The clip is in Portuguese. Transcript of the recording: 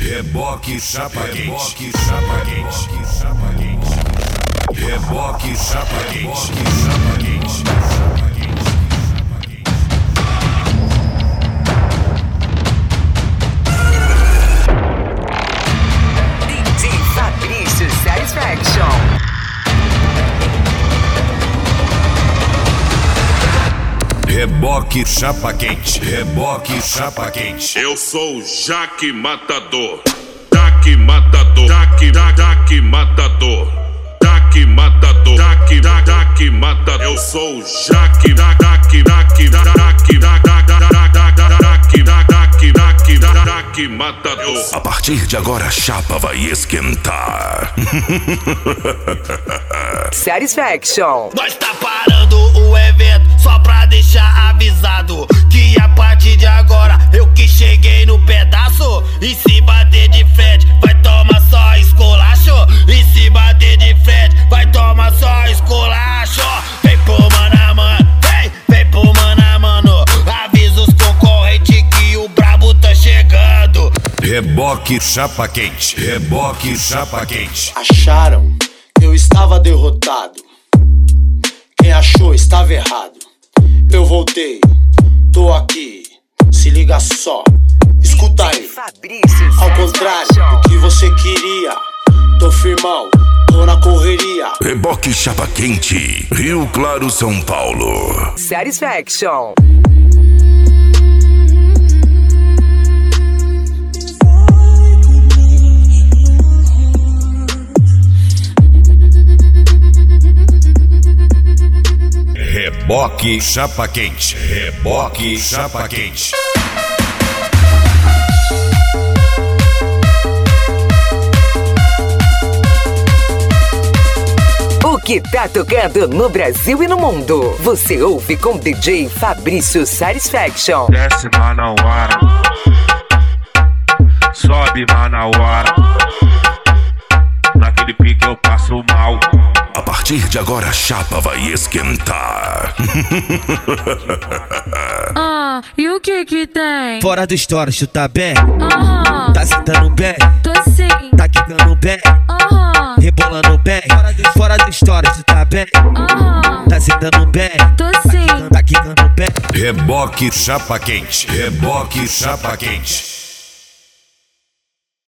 Reboque chapa quente. Chapa quente. Chapa quente. Reboque chapa quente. Chapa quente. DJ Fabrício Satisfaction. Reboque chapa quente. Reboque chapa quente. Eu sou o Jaque Matador. Jaque Matador. Jaque Matador. Jaque Matador. Jaque Matador. Eu sou o Jaque Matador. A partir de agora a chapa vai esquentar. Satisfaction. Nós tá parando o evento só pra deixar avisado que a partir de agora eu que cheguei no pedaço. E se bater de frente vai tomar só esculacho. E se bater de frente vai tomar só esculacho. Vem pro mano a mano, vem pro mano a mano. Avisa os concorrentes que o brabo tá chegando. Reboque chapa quente. Reboque chapa quente. Acharam que eu estava derrotado. Quem achou estava errado. Eu voltei, tô aqui. Se liga só, escuta aí. Ao contrário do que você queria, tô firmão, tô na correria. Reboque chapa quente, Rio Claro, São Paulo. Satisfaction. Reboque chapa quente. Reboque chapa quente. O que tá tocando no Brasil e no mundo, você ouve com DJ Fabrício Satisfaction. Desce Manauara, sobe Manauara, naquele pique eu passo mal. A partir de agora a chapa vai esquentar. E o que tem? Fora do stories, tu tá bem? Aham. Tá sentando bem? Tô sim. Tá quicando bem? Aham. Rebolando bem? Fora do stories, tu tá bem? Aham. Tá sentando bem? Tô sim. Tá quicando bem? Reboque chapa quente. Reboque chapa quente.